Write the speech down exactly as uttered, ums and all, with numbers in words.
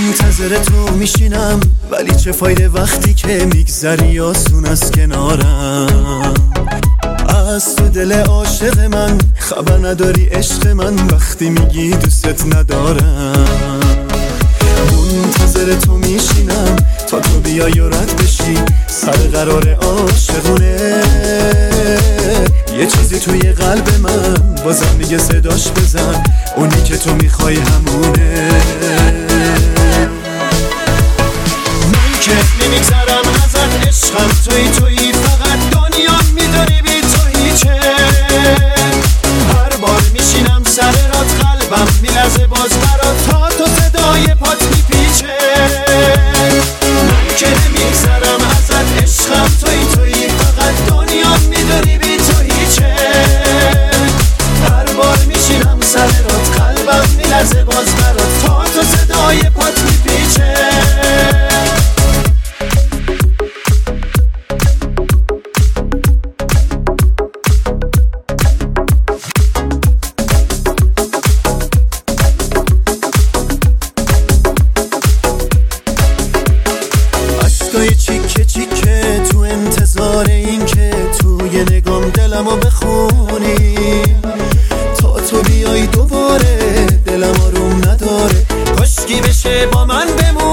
منتظر تو میشینم، ولی چه فایده وقتی که میگذری آسون از کنارم. از تو دل عاشق من خبر نداری عشق من، وقتی میگی دوستت ندارم. منتظر تو میشینم تا تو بیای و رد بشی، سر قرار عاشقونه. یه چیزی توی قلب من بازم میگه صداش بزن، اونی که تو میخوای همونه. من که نمیگذرم ازت، عشقم توی توی فقط دنیا میدونی بی تو هیچه. هر بار میشینم سر رات قلبم میلرزه باز برات، تا تو صدای پات میپیچه. من که نمیگذرم ازت، عشقم توی توی فقط دنیا میدونی بی تو هیچه. هر بار میشینم سر رات قلبم میلرزه باز برات، تا تو صدای پات میپیچه. اشکای چیکه چیکه تو انتظار این که توی نگام دلمو بخونی. تا تو بیای دوباره دلم آروم نداره، کاشکی بشه با من بمونی.